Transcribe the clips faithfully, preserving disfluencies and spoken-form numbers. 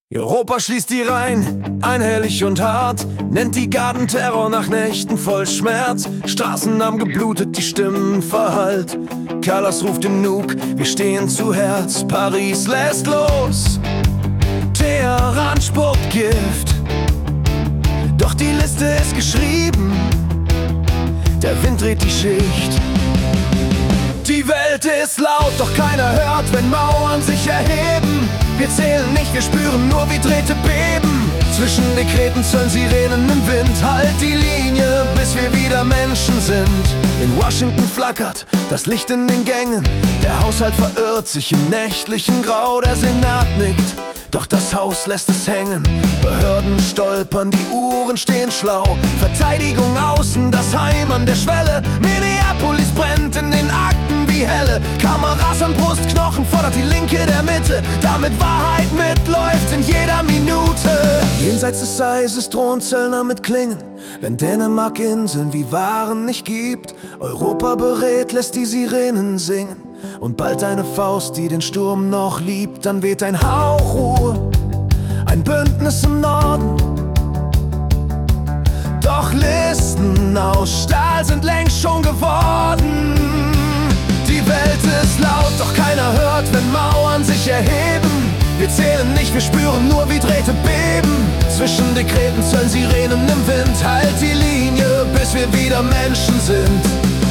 Europa schließt die Reihen, einhellig und hart, nennt die Garden Terror nach Nächten voll Schmerz. Straßen haben geblutet, die Stimmen verhallt. Callas ruft den Nuke, wir stehen zu Herz. Paris lässt los, Teheran spuckt Gift. Doch die Liste ist geschrieben, der Wind dreht die Schicht. Die Welt ist laut, doch keiner hört, wenn Mauern sich erheben. Wir zählen nicht, wir spüren nur, wie Drähte beben. Zwischen Dekreten, Zöllen, Sirenen im Wind. Halt die Linie, bis wir wieder Menschen sind. In Washington flackert das Licht in den Gängen. Der Haushalt verirrt sich im nächtlichen Grau. Der Senat nickt, doch das Haus lässt es hängen. Behörden stolpern, die Uhren stehen schlau. Verteidigung außen, das Heim an der Schwelle. Minneapolis brennt in den Akten wie Helle. Kameras am Brustknochen fordert die Linke der Mitte, damit Wahrheit mitläuft in jeder Minute. Jenseits des Eises drohen Zöllner mit Klingen, wenn Dänemark Inseln wie Waren nicht gibt. Europa berät, lässt die Sirenen singen. Und bald eine Faust, die den Sturm noch liebt. Dann weht ein Hauch Ruhe, ein Bündnis im Norden. Doch Listen aus Stahl sind längst schon geworden. Die Welt ist laut, doch keiner hört, wenn Mauern sich erheben. Wir zählen nicht, wir spüren nur, wie Drähte beben. Zwischen Dekreten, Zöllen, Sirenen im Wind. Halt die Linie, bis wir wieder Menschen sind.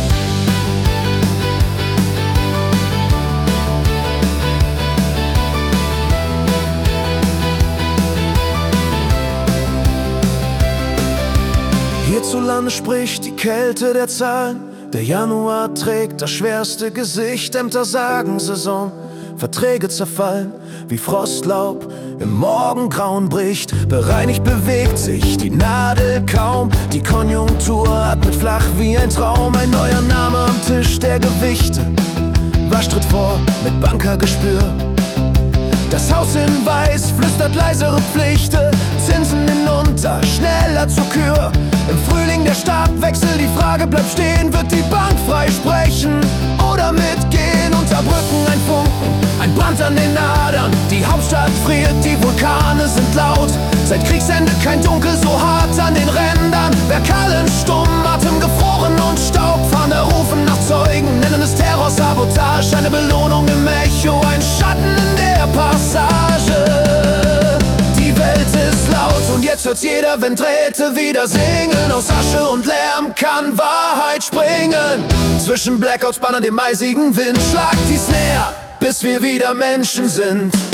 Hierzulande spricht die Kälte der Zahlen. Der Januar trägt das schwerste Gesicht. Ämter sagen Saison, Verträge zerfallen wie Frostlaub im Morgengrauen bricht. Bereinigt bewegt sich die Nadel kaum. Die Konjunktur atmet flach wie ein Traum. Ein neuer Name am Tisch der Gewichte. Was tritt vor mit Bankergespür? Das Haus in Weiß flüstert leisere Pflichten. Zinsen hinunter, schneller zur Kür. Im Frühling der Stabwechsel, die Frage bleibt stehen. Wird die Bank freisprechen oder mitgehen? Unter Brücken ein Funken, ein Brand an den Adern. Die Hauptstadt friert, die Vulkane sind laut. Seit Kriegsende kein Dunkel so hart an den Rändern. Verkallen stumm, Atem gefroren und Staubfahne rufen nach Zeugen, nennen es Terrorsabotage. Eine Belohnung im Echo, ein Schatten in der Passage. Die Welt ist laut und jetzt hört's jeder, wenn Drähte wieder singen. Aus Asche und Lärm kann Wahrheit springen. Zwischen Blackouts, Bannern, dem eisigen Wind. Schlagt die Snare, bis wir wieder Menschen sind.